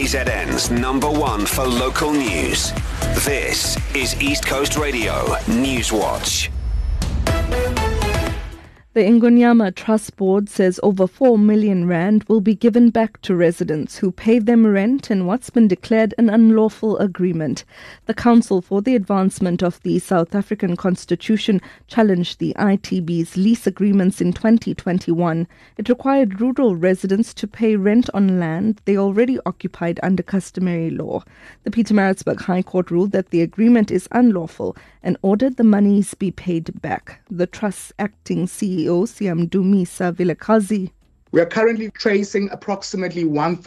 KZN's #1 for local news. This is East Coast Radio Newswatch. The Ingonyama Trust Board says over 4 million rand will be given back to residents who pay them rent in what's been declared an unlawful agreement. The Council for the Advancement of the South African Constitution challenged the ITB's lease agreements in 2021. It required rural residents to pay rent on land they already occupied under customary law. The Pietermaritzburg High Court ruled that the agreement is unlawful and ordered the monies be paid back. The Trust's acting CEO Siyamdumisa Vilakazi. We are currently tracing approximately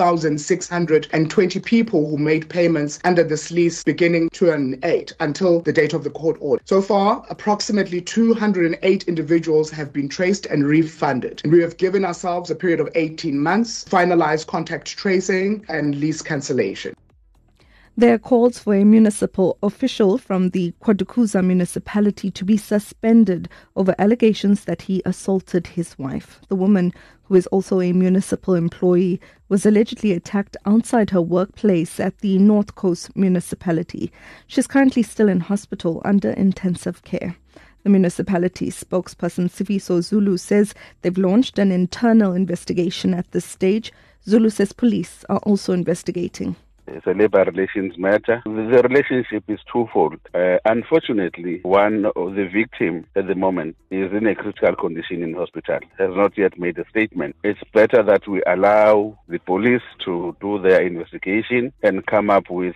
1,620 people who made payments under this lease beginning 2008 until the date of the court order. So far, approximately 208 individuals have been traced and refunded. And we have given ourselves a period of 18 months, finalized contact tracing and lease cancellation. There are calls for a municipal official from the Kwadukuza municipality to be suspended over allegations that he assaulted his wife. The woman, who is also a municipal employee, was allegedly attacked outside her workplace at the North Coast municipality. She's currently still in hospital under intensive care. The municipality spokesperson Sifiso Zulu says they've launched an internal investigation at this stage. Zulu says police are also investigating. It's a labor relations matter. The relationship is twofold. Unfortunately, one of the victims at the moment is in a critical condition in hospital, has not yet made a statement. It's better that we allow the police to do their investigation and come up with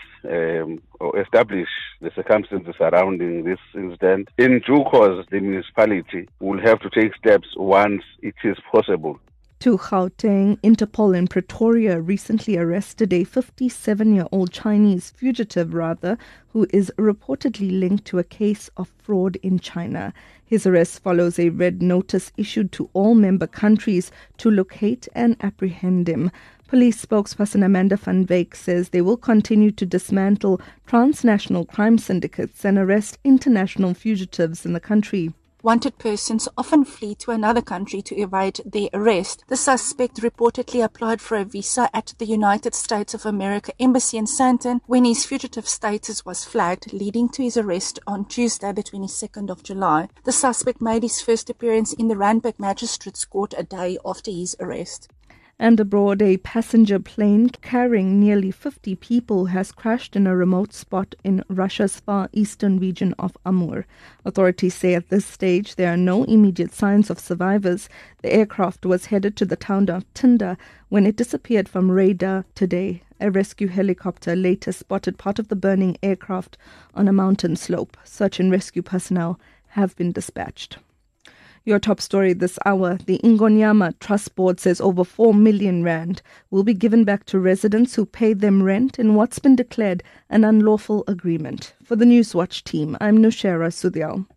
or establish the circumstances surrounding this incident. In due course, the municipality will have to take steps once it is possible. To Gauteng, Interpol in Pretoria recently arrested a 57-year-old Chinese fugitive, who is reportedly linked to a case of fraud in China. His arrest follows a red notice issued to all member countries to locate and apprehend him. Police spokesperson Amanda van Wyk says they will continue to dismantle transnational crime syndicates and arrest international fugitives in the country. Wanted persons often flee to another country to evade their arrest. The suspect reportedly applied for a visa at the United States of America Embassy in Sandton when his fugitive status was flagged, leading to his arrest on Tuesday, the 22nd of July. The suspect made his first appearance in the Randburg Magistrates Court a day after his arrest. And abroad, a passenger plane carrying nearly 50 people has crashed in a remote spot in Russia's far eastern region of Amur. Authorities say at this stage there are no immediate signs of survivors. The aircraft was headed to the town of Tinda when it disappeared from radar today. A rescue helicopter later spotted part of the burning aircraft on a mountain slope. Search and rescue personnel have been dispatched. Your top story this hour, the Ingonyama Trust Board says over 4 million rand will be given back to residents who paid them rent in what's been declared an unlawful agreement. For the Newswatch team, I'm Nushera Sudhyal.